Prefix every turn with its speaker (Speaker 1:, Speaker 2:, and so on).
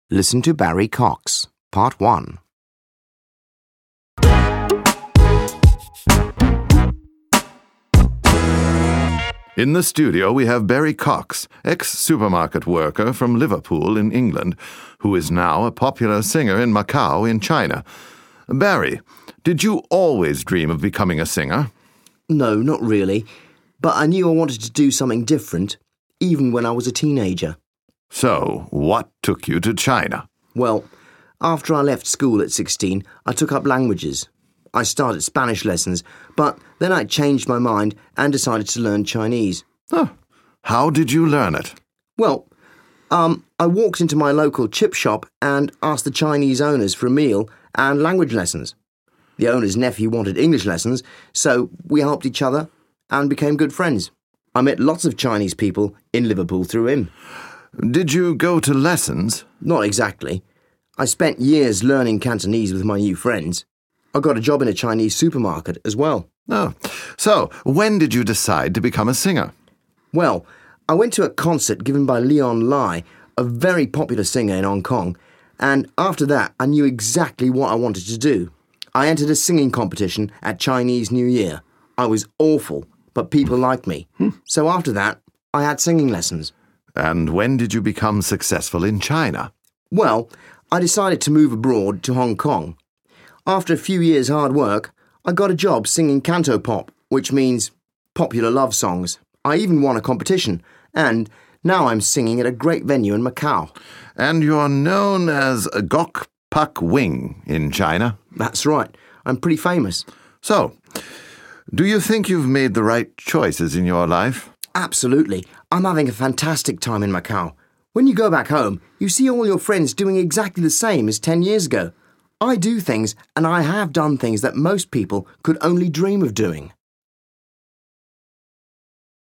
Speaker 1: Listen to Barry Cox, Part 1.
Speaker 2: In the studio we have Barry Cox, ex-supermarket worker from Liverpool in England, who is now a popular singer in Macau in China. Barry, did you always dream of becoming a singer?
Speaker 3: No, not really. But I knew I wanted to do something different, even when I was a teenager.
Speaker 2: So, what took you to China?
Speaker 3: Well, after I left school at 16, I took up languages. I started Spanish lessons, but then I changed my mind and decided to learn Chinese.
Speaker 2: Oh, how did you learn it?
Speaker 3: Well, I walked into my local chip shop and asked the Chinese owners for a meal and language lessons. The owner's nephew wanted English lessons, so we helped each other and became good friends. I met lots of Chinese people in Liverpool through him.
Speaker 2: Did you go to lessons?
Speaker 3: Not exactly. I spent years learning Cantonese with my new friends. I got a job in a Chinese supermarket as well.
Speaker 2: Oh, so when did you decide to become a singer?
Speaker 3: Well, I went to a concert given by Leon Lai, a very popular singer in Hong Kong, and after that I knew exactly what I wanted to do. I entered a singing competition at Chinese New Year. I was awful, but people liked me. So after that, I had singing lessons.
Speaker 2: And when did you become successful in China?
Speaker 3: Well, I decided to move abroad to Hong Kong. After a few years' hard work, I got a job singing cantopop, which means popular love songs. I even won a competition, and now I'm singing at a great venue in Macau.
Speaker 2: And you're known as Gok Pak Wing in China?
Speaker 3: That's right. I'm pretty famous.
Speaker 2: So, do you think you've made the right choices in your life?
Speaker 3: Absolutely. I'm having a fantastic time in Macau. When you go back home, you see all your friends doing exactly the same as 10 years ago. I do things, and I have done things that most people could only dream of doing.